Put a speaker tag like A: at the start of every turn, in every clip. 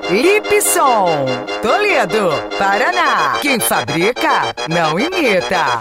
A: Lipson, Toledo, Paraná. Quem fabrica, não imita.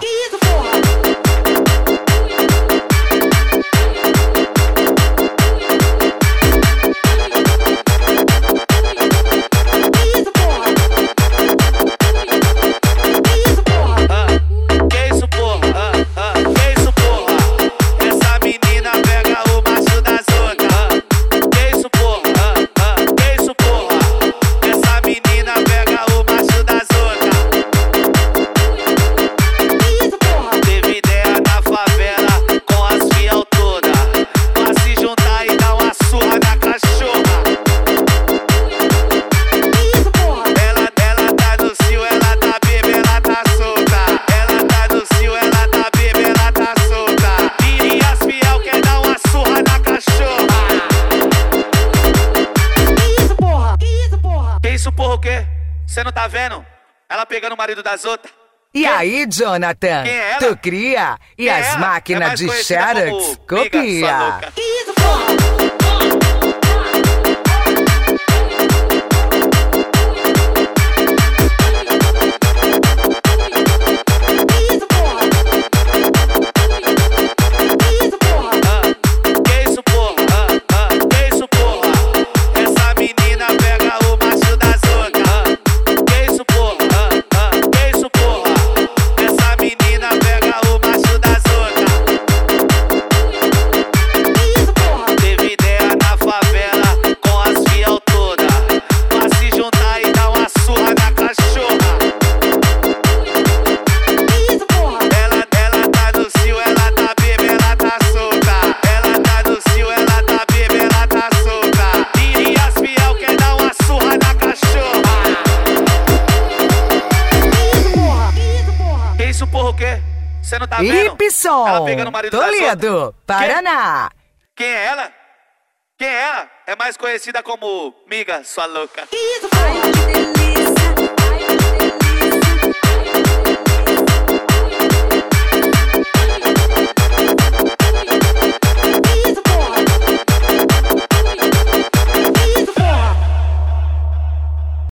B: Você não tá vendo? Ela pegando o marido das outras.
A: E aí, Jonathan?
B: Quem é ela?
A: Tu cria e
B: Quem é
A: as
B: ela?
A: máquinas
B: mais
A: de
B: conhecida
A: Xerox
B: como Miga,
A: copia.
B: sua louca. Isso, porra, o quê? Você não tá vendo?
A: Lipson,
B: Ela pegando o marido das
A: Toledo,
B: outras.
A: Paraná.
B: Quem é ela? Quem é ela? É mais conhecida como Miga, sua louca.
C: Ai, que delícia.